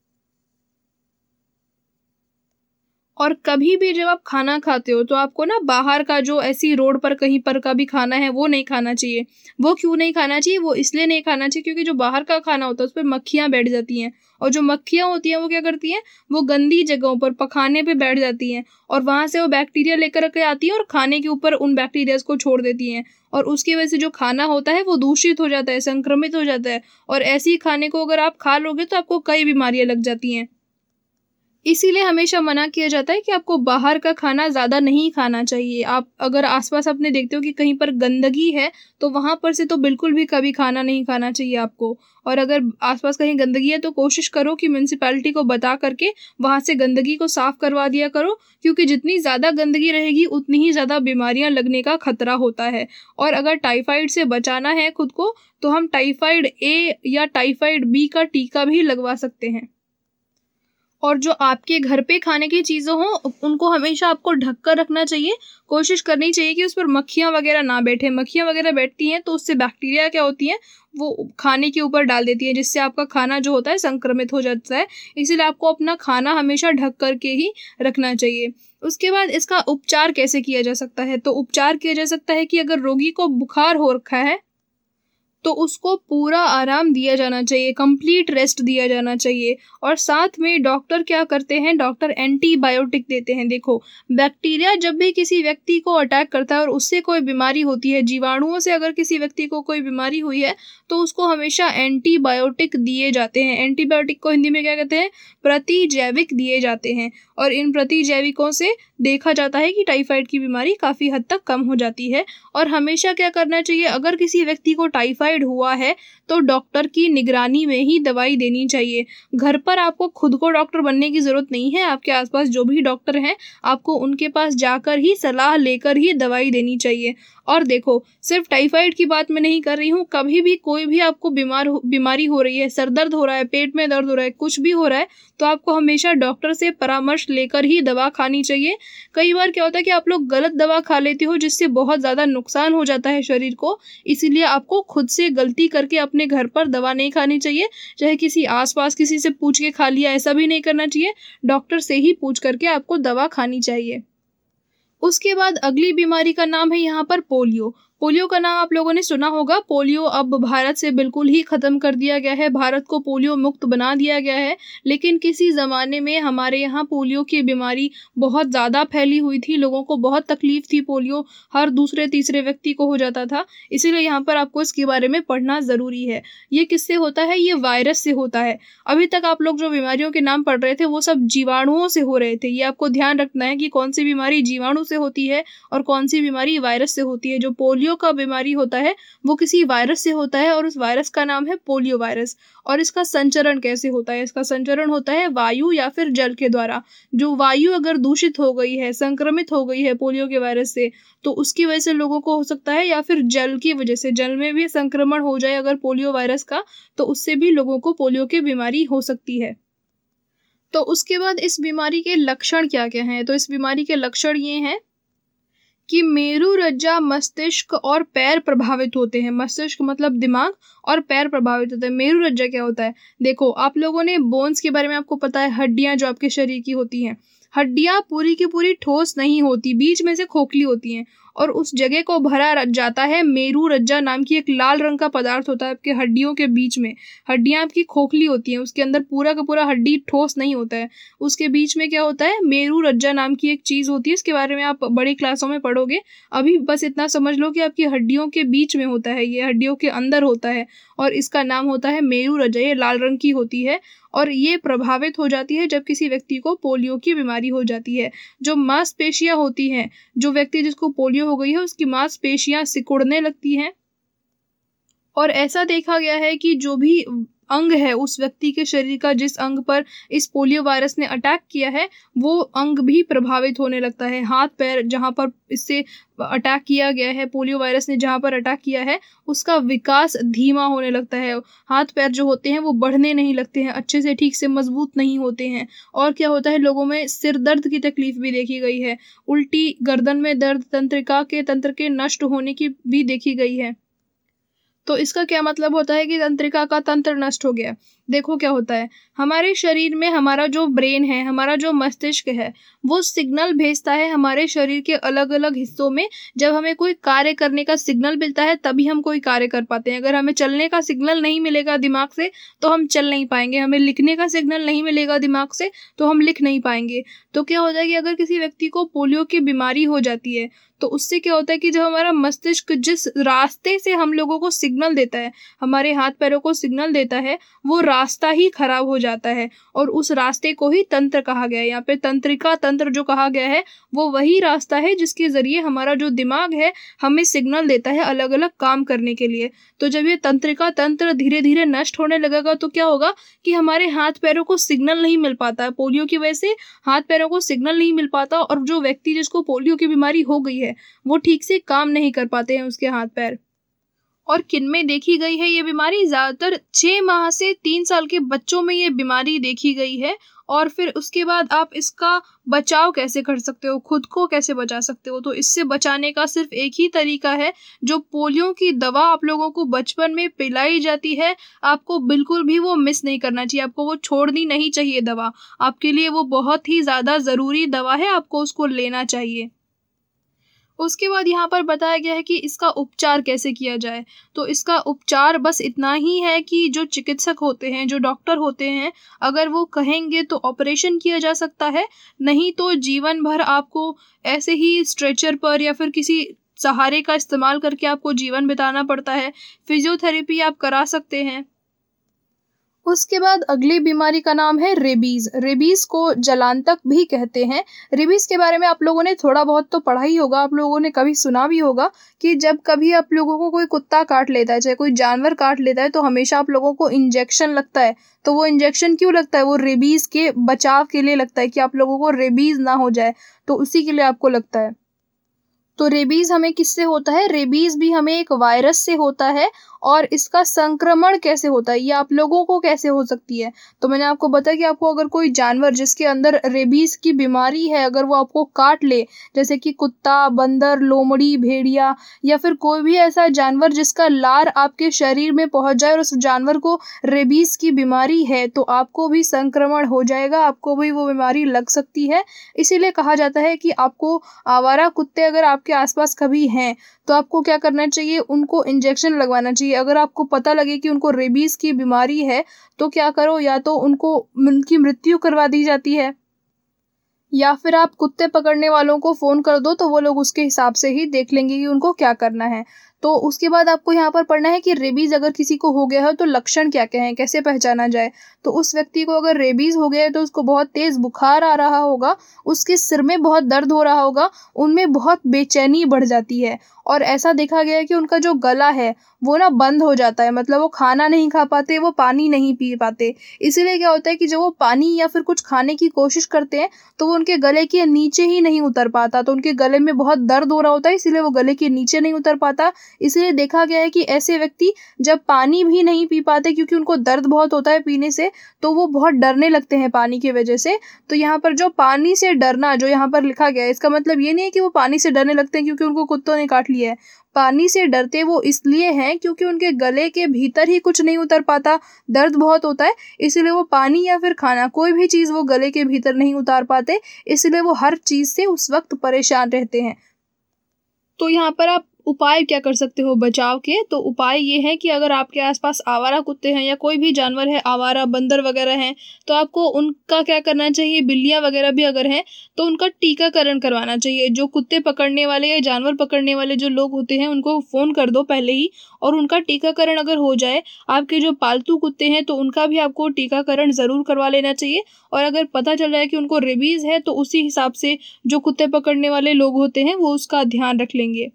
और कभी भी जब आप खाना खाते हो तो आपको ना बाहर का जो ऐसी रोड पर कहीं पर का भी खाना है वो नहीं खाना चाहिए। वो क्यों नहीं खाना चाहिए? वो इसलिए नहीं खाना चाहिए क्योंकि जो बाहर का खाना होता है उस पर मक्खियाँ बैठ जाती हैं और जो मक्खियाँ होती हैं वो क्या करती हैं, वो गंदी जगहों पर पखाने पे बैठ जाती हैं और वहाँ से वो बैक्टीरिया लेकर के आती हैं और खाने के ऊपर उन बैक्टीरियाज को छोड़ देती हैं और उसकी वजह से जो खाना होता है वो दूषित हो जाता है, संक्रमित हो जाता है और ऐसे ही खाने को अगर आप खा लोगे तो आपको कई बीमारियाँ लग जाती हैं। इसीलिए हमेशा मना किया जाता है कि आपको बाहर का खाना ज़्यादा नहीं खाना चाहिए। आप अगर आसपास अपने देखते हो कि कहीं पर गंदगी है तो वहाँ पर से तो बिल्कुल भी कभी खाना नहीं खाना चाहिए आपको। और अगर आसपास कहीं गंदगी है तो कोशिश करो कि म्यूनसिपैलिटी को बता करके वहाँ से गंदगी को साफ़ करवा दिया करो, क्योंकि जितनी ज़्यादा गंदगी रहेगी उतनी ही ज़्यादा बीमारियाँ लगने का खतरा होता है। और अगर टाइफाइड से बचाना है खुद को तो हम टाइफाइड ए या टाइफाइड बी का टीका भी लगवा सकते हैं। और जो आपके घर पे खाने की चीज़ें हों उनको हमेशा आपको ढक कर रखना चाहिए। कोशिश करनी चाहिए कि उस पर मक्खियाँ वगैरह ना बैठे। मक्खियाँ वगैरह बैठती हैं तो उससे बैक्टीरिया क्या होती हैं, वो खाने के ऊपर डाल देती हैं, जिससे आपका खाना जो होता है संक्रमित हो जाता है। इसीलिए आपको अपना खाना हमेशा ढक करके ही रखना चाहिए। उसके बाद इसका उपचार कैसे किया जा सकता है? तो उपचार किया जा सकता है कि अगर रोगी को बुखार हो रखा है तो उसको पूरा आराम दिया जाना चाहिए, कंप्लीट रेस्ट दिया जाना चाहिए। और साथ में डॉक्टर क्या करते हैं, डॉक्टर एंटीबायोटिक देते हैं। देखो, बैक्टीरिया जब भी किसी व्यक्ति को अटैक करता है और उससे कोई बीमारी होती है, जीवाणुओं से अगर किसी व्यक्ति को कोई बीमारी हुई है, तो उसको हमेशा एंटीबायोटिक दिए जाते हैं। एंटीबायोटिक को हिंदी में क्या कहते हैं, प्रतिजैविक दिए जाते हैं। और इन प्रतिजैविकों से देखा जाता है कि टाइफाइड की बीमारी काफ़ी हद तक कम हो जाती है। और हमेशा क्या करना चाहिए, अगर किसी व्यक्ति को टाइफाइड हुआ है तो डॉक्टर की निगरानी में ही दवाई देनी चाहिए। घर पर आपको खुद को डॉक्टर बनने की ज़रूरत नहीं है। आपके आसपास जो भी डॉक्टर हैं, आपको उनके पास जाकर ही सलाह लेकर ही दवाई देनी चाहिए। और देखो, सिर्फ टाइफाइड की बात मैं नहीं कर रही हूँ, कभी भी कोई भी आपको बीमारी हो रही है, सर दर्द हो रहा है, पेट में दर्द हो रहा है, कुछ भी हो रहा है, तो आपको हमेशा डॉक्टर से परामर्श लेकर ही दवा खानी चाहिए। कई बार क्या होता है कि आप लोग गलत दवा खा लेते हो, जिससे बहुत ज़्यादा नुकसान हो जाता है शरीर को। इसीलिए आपको खुद से गलती करके अपने घर पर दवा नहीं खानी चाहिए। चाहे किसी आसपास किसी से पूछ के खा लिया, ऐसा भी नहीं करना चाहिए। डॉक्टर से ही पूछ करके आपको दवा खानी चाहिए। उसके बाद अगली बीमारी का नाम है यहाँ पर पोलियो। पोलियो का नाम आप लोगों ने सुना होगा। पोलियो अब भारत से बिल्कुल ही ख़त्म कर दिया गया है, भारत को पोलियो मुक्त बना दिया गया है। लेकिन किसी ज़माने में हमारे यहाँ पोलियो की बीमारी बहुत ज़्यादा फैली हुई थी, लोगों को बहुत तकलीफ थी, पोलियो हर दूसरे तीसरे व्यक्ति को हो जाता था। इसीलिए यहाँ पर आपको इसके बारे में पढ़ना ज़रूरी है। ये किससे होता है, ये वायरस से होता है। अभी तक आप लोग जो बीमारियों के नाम पढ़ रहे थे वो सब जीवाणुओं से हो रहे थे। ये आपको ध्यान रखना है कि कौन सी बीमारी जीवाणु से होती है और कौन सी बीमारी वायरस से होती है। जो पोलियो का बीमारी होता है वो किसी वायरस से होता है और उस वायरस का नाम है पोलियो वायरस। और इसका संचरण कैसे होता है, इसका संचरण होता है वायु या फिर जल के द्वारा। जो वायु अगर दूषित हो गई है, संक्रमित हो गई है पोलियो के वायरस से, तो उसकी वजह से लोगों को हो सकता है, या फिर जल की वजह से, जल में भी संक्रमण हो जाए अगर पोलियो वायरस का, तो उससे भी लोगों को पोलियो की बीमारी हो सकती है। तो उसके बाद इस बीमारी के लक्षण क्या क्या हैं, तो इस बीमारी के लक्षण ये हैं कि मेरुरज्जा, मस्तिष्क और पैर प्रभावित होते हैं। मस्तिष्क मतलब दिमाग और पैर प्रभावित होते हैं। मेरुरज्जा क्या होता है, देखो आप लोगों ने बोन्स के बारे में आपको पता है, हड्डियां जो आपके शरीर की होती हैं। हड्डियां पूरी की पूरी ठोस नहीं होती, बीच में से खोखली होती हैं और उस जगह को भरा जाता है मेरुरज्जा नाम की एक लाल रंग का पदार्थ होता है आपके हड्डियों के बीच में। हड्डियां आपकी खोखली होती हैं, उसके अंदर पूरा का पूरा हड्डी ठोस नहीं होता है। उसके बीच में क्या होता है, मेरुरज्जा नाम की एक चीज़ होती है। इसके बारे में आप बड़ी क्लासों में पढ़ोगे। अभी बस इतना समझ लो कि आपकी हड्डियों के बीच में होता है, ये हड्डियों के अंदर होता है और इसका नाम होता है मेरुरज्जा। ये लाल रंग की होती है और ये प्रभावित हो जाती है जब किसी व्यक्ति को पोलियो की बीमारी हो जाती है। जो मांसपेशियां होती हैं, जो व्यक्ति जिसको पोलियो हो गई है उसकी मांसपेशियां सिकुड़ने लगती हैं। और ऐसा देखा गया है कि जो भी अंग है उस व्यक्ति के शरीर का, जिस अंग पर इस पोलियो वायरस ने अटैक किया है, वो अंग भी प्रभावित होने लगता है। हाथ पैर जहाँ पर इससे अटैक किया गया है, पोलियो वायरस ने जहाँ पर अटैक किया है, उसका विकास धीमा होने लगता है। हाथ पैर जो होते हैं वो बढ़ने नहीं लगते हैं, अच्छे से ठीक से मजबूत नहीं होते हैं। और क्या होता है, लोगों में सिर दर्द की तकलीफ भी देखी गई है, उल्टी, गर्दन में दर्द, तंत्र के नष्ट होने की भी देखी गई है। तो इसका क्या मतलब होता है कि तंत्रिका का तंत्र नष्ट हो गया। देखो क्या होता है, हमारे शरीर में हमारा जो ब्रेन है, हमारा जो मस्तिष्क है, वो सिग्नल भेजता है हमारे शरीर के अलग अलग हिस्सों में। जब हमें कोई कार्य करने का सिग्नल मिलता है तभी हम कोई कार्य कर पाते हैं। अगर हमें चलने का सिग्नल नहीं मिलेगा दिमाग से तो हम चल नहीं पाएंगे, हमें लिखने का सिग्नल नहीं मिलेगा दिमाग से तो हम लिख नहीं पाएंगे। तो क्या होता है कि अगर किसी व्यक्ति को पोलियो की बीमारी हो जाती है तो उससे क्या होता है कि जो हमारा मस्तिष्क जिस रास्ते से हम लोगों को सिग्नल देता है, हमारे हाथ पैरों को सिग्नल देता है, वो रास्ता ही खराब हो जाता है और उस रास्ते को ही तंत्र कहा गया है। यहाँ पे तंत्रिका तंत्र जो कहा गया है वो वही रास्ता है जिसके जरिए हमारा जो दिमाग है हमें सिग्नल देता है अलग अलग काम करने के लिए। तो जब ये तंत्रिका तंत्र धीरे धीरे नष्ट होने लगेगा तो क्या होगा कि हमारे हाथ पैरों को सिग्नल नहीं मिल पाता है। पोलियो की वजह से हाथ पैरों को सिग्नल नहीं मिल पाता और जो व्यक्ति जिसको पोलियो की बीमारी हो गई है वो ठीक से काम नहीं कर पाते हैं उसके हाथ पैर। और किनमें देखी गई है ये बीमारी, ज़्यादातर 6 माह से 3 साल के बच्चों में ये बीमारी देखी गई है। और फिर उसके बाद आप इसका बचाव कैसे कर सकते हो, खुद को कैसे बचा सकते हो, तो इससे बचाने का सिर्फ एक ही तरीका है। जो पोलियो की दवा आप लोगों को बचपन में पिलाई जाती है, आपको बिल्कुल भी वो मिस नहीं करना चाहिए, आपको वो छोड़नी नहीं चाहिए दवा। आपके लिए वो बहुत ही ज़्यादा ज़रूरी दवा है, आपको उसको लेना चाहिए। उसके बाद यहाँ पर बताया गया है कि इसका उपचार कैसे किया जाए। तो इसका उपचार बस इतना ही है कि जो चिकित्सक होते हैं, जो डॉक्टर होते हैं, अगर वो कहेंगे तो ऑपरेशन किया जा सकता है, नहीं तो जीवन भर आपको ऐसे ही स्ट्रेचर पर या फिर किसी सहारे का इस्तेमाल करके आपको जीवन बिताना पड़ता है। फिजियोथेरेपी आप करा सकते हैं। उसके बाद अगली बीमारी का नाम है रेबीज। रेबीज को जलांतक भी कहते हैं। रेबीज के बारे में आप लोगों ने थोड़ा बहुत तो पढ़ा ही होगा, आप लोगों ने कभी सुना भी होगा कि जब कभी आप लोगों को कोई कुत्ता काट लेता है, चाहे कोई जानवर काट लेता है, तो हमेशा आप लोगों को इंजेक्शन लगता है। तो वो इंजेक्शन क्यों लगता है? वो रेबीज के बचाव के लिए लगता है कि आप लोगों को रेबीज ना हो जाए, तो उसी के लिए आपको लगता है। तो रेबीज हमें किससे होता है? रेबीज भी हमें एक वायरस से होता है। और इसका संक्रमण कैसे होता है, ये आप लोगों को कैसे हो सकती है? तो मैंने आपको बताया कि आपको अगर कोई जानवर जिसके अंदर रेबीज की बीमारी है, अगर वो आपको काट ले, जैसे कि कुत्ता, बंदर, लोमड़ी, भेड़िया या फिर कोई भी ऐसा जानवर जिसका लार आपके शरीर में पहुंच जाए और उस जानवर को रेबीज की बीमारी है, तो आपको भी संक्रमण हो जाएगा, आपको भी वो बीमारी लग सकती है। इसीलिए कहा जाता है कि आपको आवारा कुत्ते अगर आपके आसपास कभी हैं, तो आपको क्या करना चाहिए? उनको इंजेक्शन लगवाना चाहिए। अगर आपको पता लगे कि उनको रेबीज की बीमारी है, तो क्या करो, या तो उनकी मृत्यु करवा दी जाती है, या फिर आप कुत्ते पकड़ने वालों को फोन कर दो, तो वो लोग उसके हिसाब से ही देख लेंगे कि उनको क्या करना है। तो उसके बाद आपको यहाँ पर पढ़ना है कि रेबीज अगर किसी को हो गया है तो लक्षण क्या क्या हैं, कैसे पहचाना जाए। तो उस व्यक्ति को अगर रेबीज हो गया है तो उसको बहुत तेज बुखार आ रहा होगा, उसके सिर में बहुत दर्द हो रहा होगा, उनमें बहुत बेचैनी बढ़ जाती है, और ऐसा देखा गया है कि उनका जो गला है वो ना बंद हो जाता है, मतलब वो खाना नहीं खा पाते, वो पानी नहीं पी पाते। इसीलिए क्या होता है कि जब वो पानी या फिर कुछ खाने की कोशिश करते हैं तो वो उनके गले के नीचे ही नहीं उतर पाता, तो उनके गले में बहुत दर्द हो रहा होता है, इसीलिए वो गले के नीचे नहीं उतर पाता। इसलिए देखा गया है कि ऐसे व्यक्ति जब पानी भी नहीं पी पाते, क्योंकि उनको दर्द बहुत होता है पीने से, तो वो बहुत डरने लगते हैं पानी की वजह से। तो यहाँ पर जो पानी से डरना जो यहाँ पर लिखा गया है, इसका मतलब ये नहीं है कि वो पानी से डरने लगते हैं क्योंकि उनको कुत्तों ने काट लिया है। पानी से डरते वो इसलिए हैं क्योंकि उनके गले के भीतर ही कुछ नहीं उतर पाता, दर्द बहुत होता है, इसलिए वो पानी या फिर खाना कोई भी चीज़ वो गले के भीतर नहीं उतार पाते, इसलिए वो हर चीज़ से उस वक्त परेशान रहते हैं। तो यहाँ पर आप उपाय क्या कर सकते हो बचाव के? तो उपाय ये है कि अगर आपके आसपास आवारा कुत्ते हैं या कोई भी जानवर है, आवारा बंदर वगैरह हैं, तो आपको उनका क्या करना चाहिए? बिल्लियाँ वगैरह भी अगर हैं तो उनका टीकाकरण करवाना चाहिए। जो कुत्ते पकड़ने वाले या जानवर पकड़ने वाले जो लोग होते हैं उनको फ़ोन कर दो पहले ही, और उनका टीकाकरण अगर हो जाए, आपके जो पालतू कुत्ते हैं तो उनका भी आपको टीकाकरण ज़रूर करवा लेना चाहिए। और अगर पता चल जाए कि उनको रेबीज़ है तो उसी हिसाब से जो कुत्ते पकड़ने वाले लोग होते हैं वो उसका ध्यान रख लेंगे।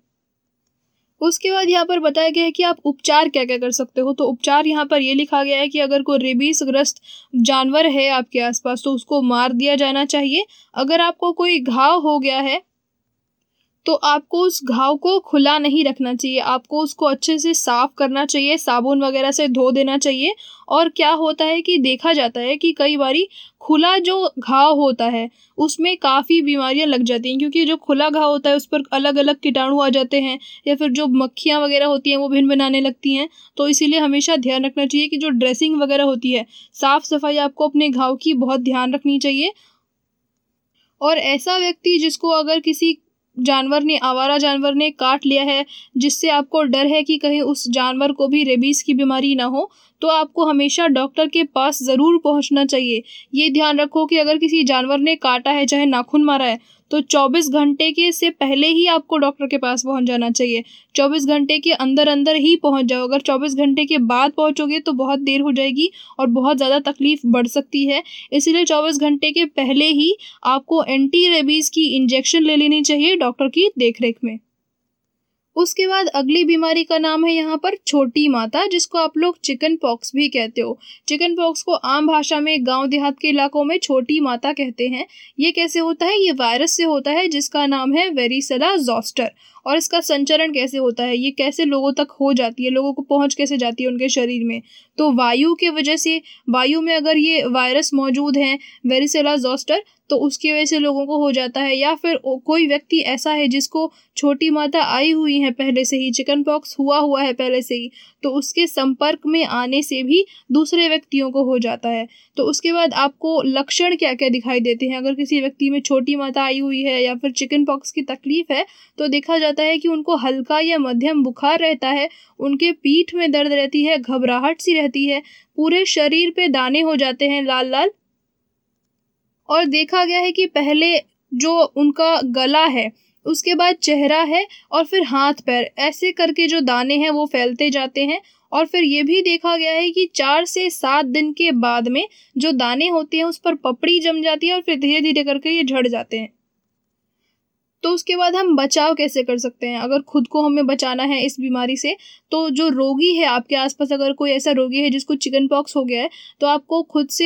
उसके बाद यहाँ पर बताया गया है कि आप उपचार क्या क्या कर सकते हो। तो उपचार यहाँ पर ये लिखा गया है कि अगर कोई रेबीज ग्रस्त जानवर है आपके आसपास तो उसको मार दिया जाना चाहिए। अगर आपको कोई घाव हो गया है तो आपको उस घाव को खुला नहीं रखना चाहिए, आपको उसको अच्छे से साफ करना चाहिए, साबुन वगैरह से धो देना चाहिए। और क्या होता है कि देखा जाता है कि कई बारी खुला जो घाव होता है उसमें काफ़ी बीमारियां लग जाती हैं, क्योंकि जो खुला घाव होता है उस पर अलग अलग कीटाणु आ जाते हैं, या फिर जो मक्खियाँ वगैरह होती हैं वो भिन भिनाने लगती हैं। तो इसीलिए हमेशा ध्यान रखना चाहिए कि जो ड्रेसिंग वगैरह होती है, साफ़ सफाई आपको अपने घाव की बहुत ध्यान रखनी चाहिए। और ऐसा व्यक्ति जिसको अगर किसी आवारा जानवर ने काट लिया है, जिससे आपको डर है कि कहीं उस जानवर को भी रेबीज की बीमारी ना हो, तो आपको हमेशा डॉक्टर के पास ज़रूर पहुंचना चाहिए। ये ध्यान रखो कि अगर किसी जानवर ने काटा है, चाहे नाखून मारा है, तो 24 घंटे के से पहले ही आपको डॉक्टर के पास पहुंच जाना चाहिए। 24 घंटे के अंदर अंदर ही पहुंच जाओ। अगर 24 घंटे के बाद पहुंचोगे तो बहुत देर हो जाएगी और बहुत ज़्यादा तकलीफ बढ़ सकती है। इसीलिए 24 घंटे के पहले ही आपको एंटी रेबीज़ की इंजेक्शन ले लेनी चाहिए डॉक्टर की देखरेख में। उसके बाद अगली बीमारी का नाम है यहाँ पर छोटी माता, जिसको आप लोग चिकन पॉक्स भी कहते हो। चिकन पॉक्स को आम भाषा में गांव देहात के इलाकों में छोटी माता कहते हैं। ये कैसे होता है? ये वायरस से होता है जिसका नाम है वेरिसेला ज़ोस्टर। और इसका संचरण कैसे होता है, ये कैसे लोगों तक हो जाती है, लोगों को पहुंच कैसे जाती है उनके शरीर में? तो वायु के वजह से, वायु में अगर ये वायरस मौजूद है वेरिसेला ज़ोस्टर, तो उसकी वजह से लोगों को हो जाता है। या फिर कोई व्यक्ति ऐसा है जिसको छोटी माता आई हुई है पहले से ही, चिकन पॉक्स हुआ है पहले से ही, तो उसके संपर्क में आने से भी दूसरे व्यक्तियों को हो जाता है। तो उसके बाद आपको लक्षण क्या क्या दिखाई देते हैं? अगर किसी व्यक्ति में छोटी माता आई हुई है या फिर चिकन पॉक्स की तकलीफ है, तो देखा जाता है कि उनको हल्का या मध्यम बुखार रहता है, उनके पीठ में दर्द रहती है, घबराहट सी रहती है, पूरे शरीर पे दाने हो जाते हैं लाल लाल। और देखा गया है कि पहले जो उनका गला है, उसके बाद चेहरा है, और फिर हाथ पैर, ऐसे करके जो दाने हैं वो फैलते जाते हैं। और फिर ये भी देखा गया है कि 4 से 7 दिन के बाद में जो दाने होते हैं उस पर पपड़ी जम जाती है और फिर धीरे धीरे करके ये झड़ जाते हैं। तो उसके बाद हम बचाव कैसे कर सकते हैं? अगर खुद को हमें बचाना है इस बीमारी से, तो जो रोगी है आपके आसपास, अगर कोई ऐसा रोगी है जिसको चिकन पॉक्स हो गया है, तो आपको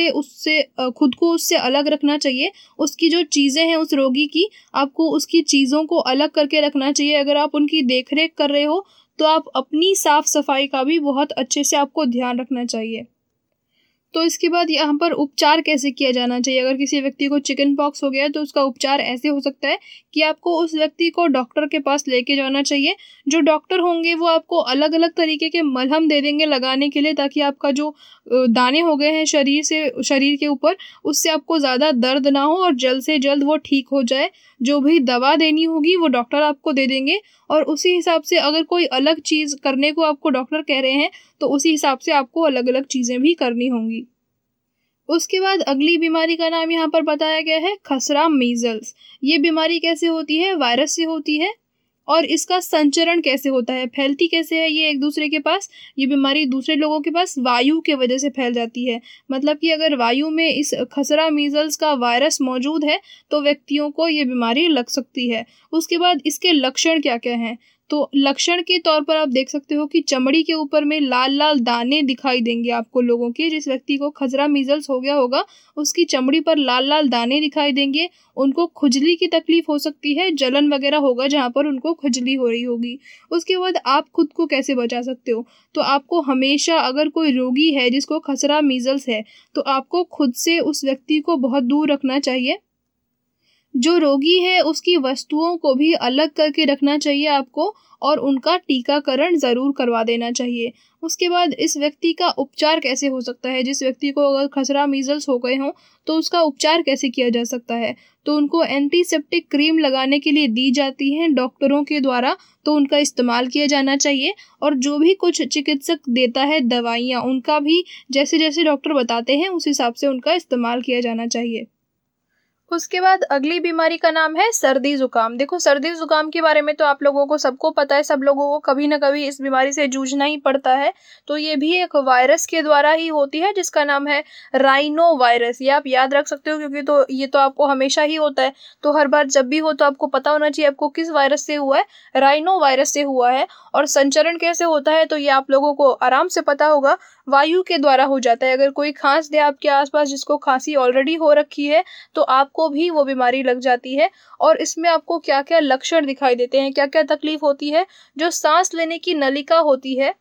खुद को उससे अलग रखना चाहिए। उसकी जो चीज़ें हैं उस रोगी की, आपको उसकी चीज़ों को अलग करके रखना चाहिए। अगर आप उनकी देखरेख कर रहे हो तो आप अपनी साफ सफाई का भी बहुत अच्छे से आपको ध्यान रखना चाहिए। तो इसके बाद यहाँ पर उपचार कैसे किया जाना चाहिए? अगर किसी व्यक्ति को चिकन पॉक्स हो गया है तो उसका उपचार ऐसे हो सकता है कि आपको उस व्यक्ति को डॉक्टर के पास लेके जाना चाहिए। जो डॉक्टर होंगे वो आपको अलग अलग तरीके के मलहम दे देंगे लगाने के लिए, ताकि आपका जो दाने हो गए हैं शरीर के ऊपर, उससे आपको ज़्यादा दर्द ना हो और जल्द से जल्द वो ठीक हो जाए। जो भी दवा देनी होगी वो डॉक्टर आपको दे देंगे, और उसी हिसाब से अगर कोई अलग चीज़ करने को आपको डॉक्टर कह रहे हैं तो उसी हिसाब से आपको अलग अलग चीज़ें भी करनी होंगी। उसके बाद अगली बीमारी का नाम यहाँ पर बताया गया है खसरा मीजल्स। ये बीमारी कैसे होती है? वायरस से होती है। और इसका संचरण कैसे होता है? फैलती कैसे है ये एक दूसरे के पास? ये बीमारी दूसरे लोगों के पास वायु के वजह से फैल जाती है। मतलब कि अगर वायु में इस खसरा मीजल्स का वायरस मौजूद है तो व्यक्तियों को ये बीमारी लग सकती है। उसके बाद इसके लक्षण क्या क्या हैं? तो लक्षण के तौर पर आप देख सकते हो कि चमड़ी के ऊपर में लाल लाल दाने दिखाई देंगे आपको लोगों के। जिस व्यक्ति को खसरा मीजल्स हो गया होगा उसकी चमड़ी पर लाल लाल दाने दिखाई देंगे। उनको खुजली की तकलीफ हो सकती है, जलन वगैरह होगा जहाँ पर उनको खुजली हो रही होगी। उसके बाद आप खुद को कैसे बचा सकते हो? तो आपको हमेशा, अगर कोई रोगी है जिसको खसरा मीजल्स है, तो आपको खुद से उस व्यक्ति को बहुत दूर रखना चाहिए। जो रोगी है उसकी वस्तुओं को भी अलग करके रखना चाहिए आपको, और उनका टीकाकरण ज़रूर करवा देना चाहिए। उसके बाद इस व्यक्ति का उपचार कैसे हो सकता है? जिस व्यक्ति को अगर खसरा मीजल्स हो गए हों तो उसका उपचार कैसे किया जा सकता है? तो उनको एंटीसेप्टिक क्रीम लगाने के लिए दी जाती हैं डॉक्टरों के द्वारा, तो उनका इस्तेमाल किया जाना चाहिए। और जो भी कुछ चिकित्सक देता है दवाइयाँ, उनका भी जैसे जैसे डॉक्टर बताते हैं उस हिसाब से उनका इस्तेमाल किया जाना चाहिए। उसके बाद अगली बीमारी का नाम है सर्दी जुकाम। देखो, सर्दी जुकाम के बारे में तो आप लोगों को सबको पता है, सब लोगों को कभी ना कभी इस बीमारी से जूझना ही पड़ता है। तो ये भी एक वायरस के द्वारा ही होती है जिसका नाम है राइनो वायरस। ये आप याद रख सकते हो क्योंकि ये तो आपको हमेशा ही होता है। तो हर बार जब भी हो तो आपको पता होना चाहिए आपको किस वायरस से हुआ है। राइनो वायरस से हुआ है। और संचरण कैसे होता है तो ये आप लोगों को आराम से पता होगा, वायु के द्वारा हो जाता है। अगर कोई खांस दे आपके आसपास जिसको खांसी ऑलरेडी हो रखी है तो आपको भी वो बीमारी लग जाती है। और इसमें आपको क्या क्या लक्षण दिखाई देते हैं, क्या क्या तकलीफ होती है? जो सांस लेने की नलिका होती है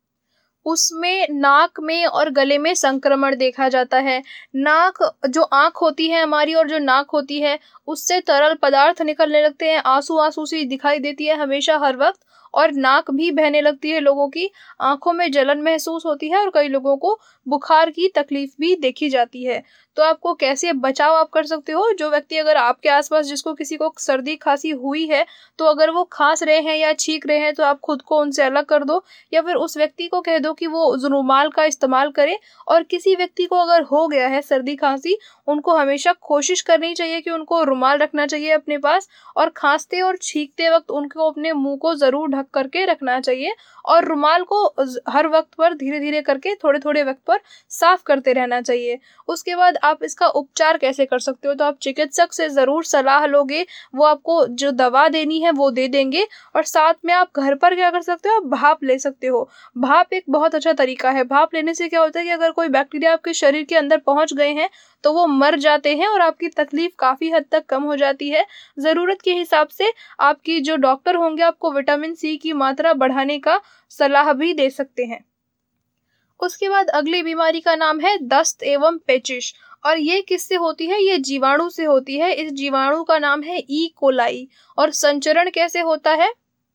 उसमें नाक में और गले में संक्रमण देखा जाता है। नाक, जो आंख होती है हमारी और जो नाक होती है उससे तरल पदार्थ निकलने लगते हैं, आंसू आंसू सी दिखाई देती है हमेशा हर वक्त। और नाक भी बहने लगती है लोगों की, आंखों में जलन महसूस होती है और कई लोगों को बुखार की तकलीफ भी देखी जाती है। तो आपको कैसे बचाव आप कर सकते हो? जो व्यक्ति अगर आपके आसपास जिसको किसी को सर्दी खांसी हुई है तो अगर वो खांस रहे हैं या छींक रहे हैं तो आप खुद को उनसे अलग कर दो, या फिर उस व्यक्ति को कह दो कि वो रुमाल का इस्तेमाल करे। और किसी व्यक्ति को अगर हो गया है सर्दी खांसी, उनको हमेशा कोशिश करनी चाहिए कि उनको रुमाल रखना चाहिए अपने पास, और खांसते और छींकते वक्त उनको अपने मुंह को जरूर ढक करके रखना चाहिए। और रुमाल को हर वक्त पर धीरे धीरे करके थोड़े थोड़े वक्त पर साफ करते रहना चाहिए। उसके बाद आप इसका उपचार कैसे कर सकते हो? तो आप चिकित्सक से जरूर सलाह लोगे, वो आपको जो दवा देनी है वो दे देंगे। और साथ में आप घर पर क्या कर सकते हो, आप भाप ले सकते हो। भाप एक बहुत अच्छा तरीका है। भाप लेने से क्या होता है कि अगर कोई बैक्टीरिया आपके शरीर के अंदर पहुंच गए हैं तो वो मर जाते हैं और आपकी तकलीफ काफी हद तक कम हो जाती है। जरूरत के हिसाब से आपकी जो डॉक्टर होंगे आपको विटामिन सी की मात्रा बढ़ाने का सलाह भी दे सकते हैं। उसके बाद अगली बीमारी का नाम है दस्त एवं पेचिश। और ये किससे होती है? ये जीवाणु से होती है। इस जीवाणु का नाम है ई कोलाई। और संचरण कैसे होता है?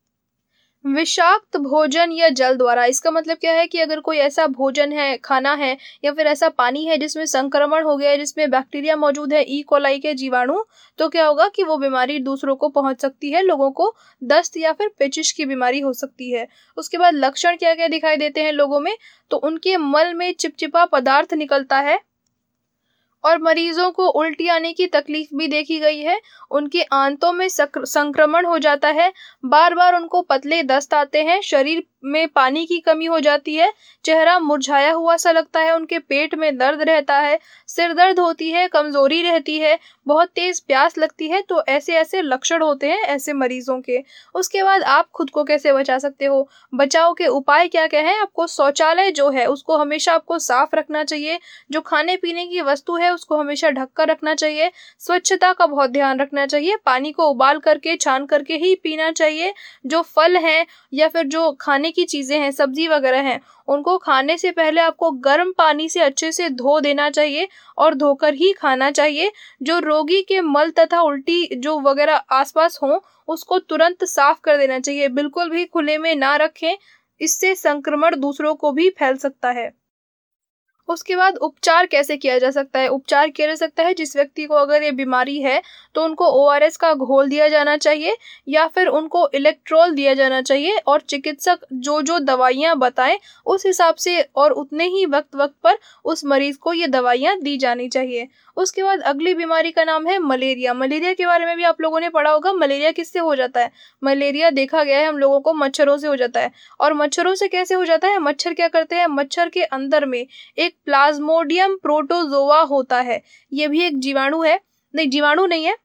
विषाक्त भोजन या जल द्वारा। इसका मतलब क्या है कि अगर कोई ऐसा भोजन है, खाना है या फिर ऐसा पानी है जिसमें संक्रमण हो गया है, जिसमें बैक्टीरिया मौजूद है, ई कोलाई के जीवाणु, तो क्या होगा कि वो बीमारी दूसरों को पहुंच सकती है। लोगों को दस्त या फिर पेचिश की बीमारी हो सकती है। उसके बाद लक्षण क्या क्या दिखाई देते हैं लोगों में? तो उनके मल में चिपचिपा पदार्थ निकलता है और मरीजों को उल्टी आने की तकलीफ भी देखी गई है। उनके आंतों में संक्रमण हो जाता है। बार बार उनको पतले दस्त आते हैं। शरीर में पानी की कमी हो जाती है। चेहरा मुरझाया हुआ सा लगता है। उनके पेट में दर्द रहता है। सिर दर्द होती है। कमजोरी रहती है। बहुत तेज प्यास लगती है। तो ऐसे ऐसे लक्षण होते हैं ऐसे मरीजों के। उसके बाद आप खुद को कैसे बचा सकते हो? बचाव के उपाय क्या क्या हैं? आपको शौचालय जो है उसको हमेशा आपको साफ रखना चाहिए। जो खाने पीने की वस्तु है उसको हमेशा ढक कर रखना चाहिए। स्वच्छता का बहुत ध्यान रखना चाहिए। पानी को उबाल करके छान करके ही पीना चाहिए। जो फल हैं या फिर जो खाने की चीजें हैं, सब्जी वगैरह हैं, उनको खाने से पहले आपको गर्म पानी से अच्छे से धो देना चाहिए और धोकर ही खाना चाहिए। जो रोगी के मल तथा उल्टी जो वगैरह आसपास हो उसको तुरंत साफ कर देना चाहिए। बिल्कुल भी खुले में ना रखें। इससे संक्रमण दूसरों को भी फैल सकता है। उसके बाद उपचार कैसे किया जा सकता है? उपचार किया जा सकता है जिस व्यक्ति को अगर ये बीमारी है तो उनको ORS का घोल दिया जाना चाहिए या फिर उनको इलेक्ट्रोल दिया जाना चाहिए और चिकित्सक जो जो दवाइयाँ बताएं उस हिसाब से और उतने ही वक्त पर उस मरीज को ये दवाइयाँ दी जानी चाहिए। उसके बाद अगली बीमारी का नाम है मलेरिया। मलेरिया के बारे में भी आप लोगों ने पढ़ा होगा। मलेरिया किससे हो जाता है? मलेरिया देखा गया है हम लोगों को मच्छरों से हो जाता है। और मच्छरों से कैसे हो जाता है? मच्छर क्या करते हैं? मच्छर के अंदर में एक प्लाज्मोडियम प्रोटोजोआ होता है। ये भी एक जीवाणु है। नहीं, जीवाणु नहीं है,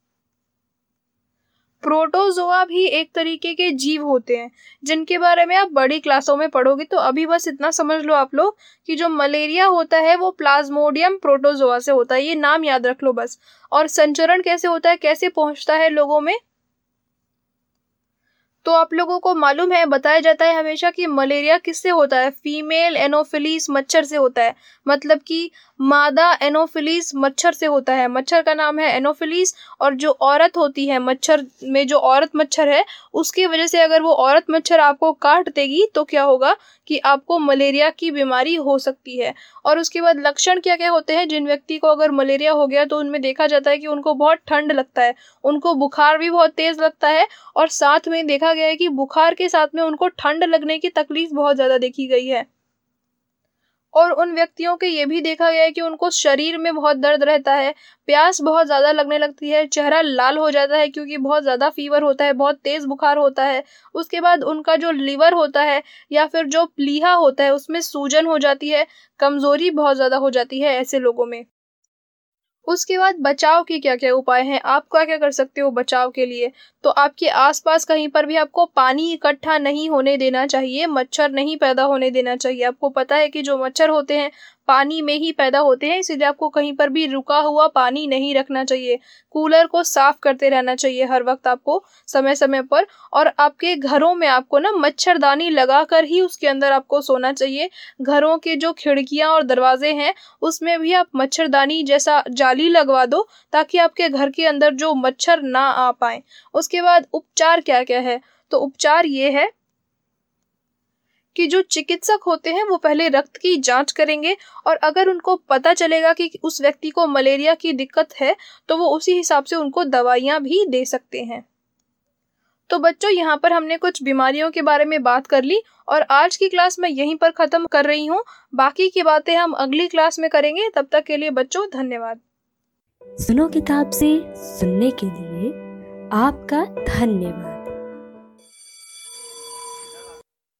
प्रोटोजोआ भी एक तरीके के जीव होते हैं जिनके बारे में आप बड़ी क्लासों में पढ़ोगे। तो अभी बस इतना समझ लो आप लोग कि जो मलेरिया होता है वो प्लाज्मोडियम प्रोटोजोआ से होता है। ये नाम याद रख लो बस। और संचरण कैसे होता है, कैसे पहुंचता है लोगों में? तो आप लोगों को मालूम है, बताया जाता है हमेशा कि मलेरिया किससे होता है? फीमेल एनोफिलीज मच्छर से होता है। मतलब कि मादा एनोफिलीज मच्छर से होता है। मच्छर का नाम है एनोफिलीज। और जो औरत होती है मच्छर में, जो औरत मच्छर है, उसकी वजह से अगर वो औरत मच्छर आपको काट देगी तो क्या होगा कि आपको मलेरिया की बीमारी हो सकती है। और उसके बाद लक्षण क्या क्या होते हैं? जिन व्यक्ति को अगर मलेरिया हो गया तो उनमें देखा जाता है कि उनको बहुत ठंड लगता है, उनको बुखार भी बहुत तेज लगता है और साथ में देखा गया है कि बुखार के साथ में उनको ठंड लगने की तकलीफ बहुत ज्यादा देखी गई है। और उन व्यक्तियों के ये भी देखा गया है कि उनको शरीर में बहुत दर्द रहता है, प्यास बहुत ज्यादा लगने लगती है, चेहरा लाल हो जाता है क्योंकि बहुत ज्यादा फीवर होता है, बहुत तेज बुखार होता है। उसके बाद उनका जो लिवर होता है या फिर जो प्लीहा होता है उसमें सूजन हो जाती है, कमजोरी बहुत ज्यादा हो जाती है ऐसे लोगों में। उसके बाद बचाव के क्या क्या उपाय हैं? आप क्या क्या कर सकते हो बचाव के लिए? तो आपके आसपास कहीं पर भी आपको पानी इकट्ठा नहीं होने देना चाहिए। मच्छर नहीं पैदा होने देना चाहिए। आपको पता है कि जो मच्छर होते हैं पानी में ही पैदा होते हैं, इसलिए आपको कहीं पर भी रुका हुआ पानी नहीं रखना चाहिए। कूलर को साफ करते रहना चाहिए हर वक्त आपको, समय समय पर। और आपके घरों में आपको ना मच्छरदानी लगाकर ही उसके अंदर आपको सोना चाहिए। घरों के जो खिड़कियां और दरवाजे हैं उसमें भी आप मच्छरदानी जैसा जाली लगवा दो ताकि आपके घर के अंदर जो मच्छर ना आ पाए। उसके बाद उपचार क्या क्या है? तो उपचार ये है कि जो चिकित्सक होते हैं वो पहले रक्त की जांच करेंगे और अगर उनको पता चलेगा कि उस व्यक्ति को मलेरिया की दिक्कत है तो वो उसी हिसाब से उनको दवाइयां भी दे सकते हैं। तो बच्चों, यहाँ पर हमने कुछ बीमारियों के बारे में बात कर ली और आज की क्लास मैं यहीं पर खत्म कर रही हूँ। बाकी की बातें हम अगली क्लास में करेंगे। तब तक के लिए बच्चों धन्यवाद। सुनो किताब से सुनने के लिए आपका धन्यवाद।